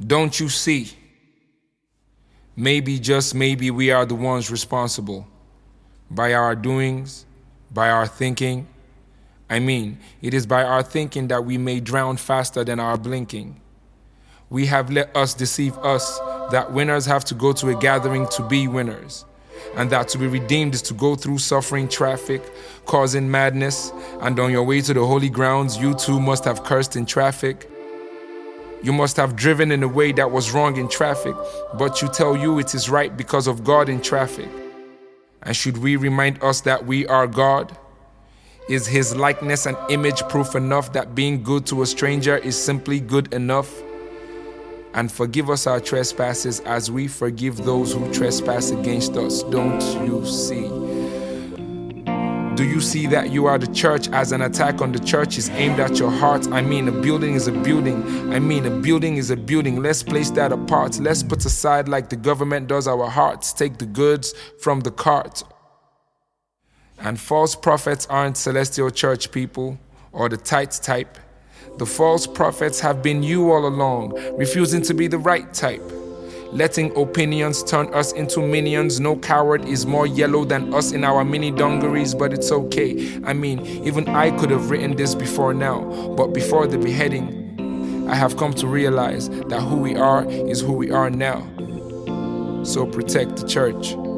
Don't you see? Maybe, just maybe, we are the ones responsible. By our doings, by our thinking. It is by our thinking that we may drown faster than our blinking. We have let us deceive us, that winners have to go to a gathering to be winners, and that to be redeemed is to go through suffering traffic, causing madness, and on your way to the holy grounds, you too must have cursed in traffic. You must have driven in a way that was wrong in traffic, but you tell you it is right because of God in traffic. And should we remind us that we are God? Is His likeness and image proof enough that being good to a stranger is simply good enough? And forgive us our trespasses as we forgive those who trespass against us. Don't you see? Do you see that you are the church as an attack on the church is aimed at your heart? A building is a building. A building is a building. Let's place that apart. Let's put aside like the government does our hearts. Take the goods from the cart. And false prophets aren't celestial church people or the tight type. The false prophets have been you all along, refusing to be the right type. Letting opinions turn us into minions. No coward is more yellow than us in our mini dungarees, but it's okay. Even I could have written this before now, but before the beheading, I have come to realize that who we are is who we are now. So protect the church.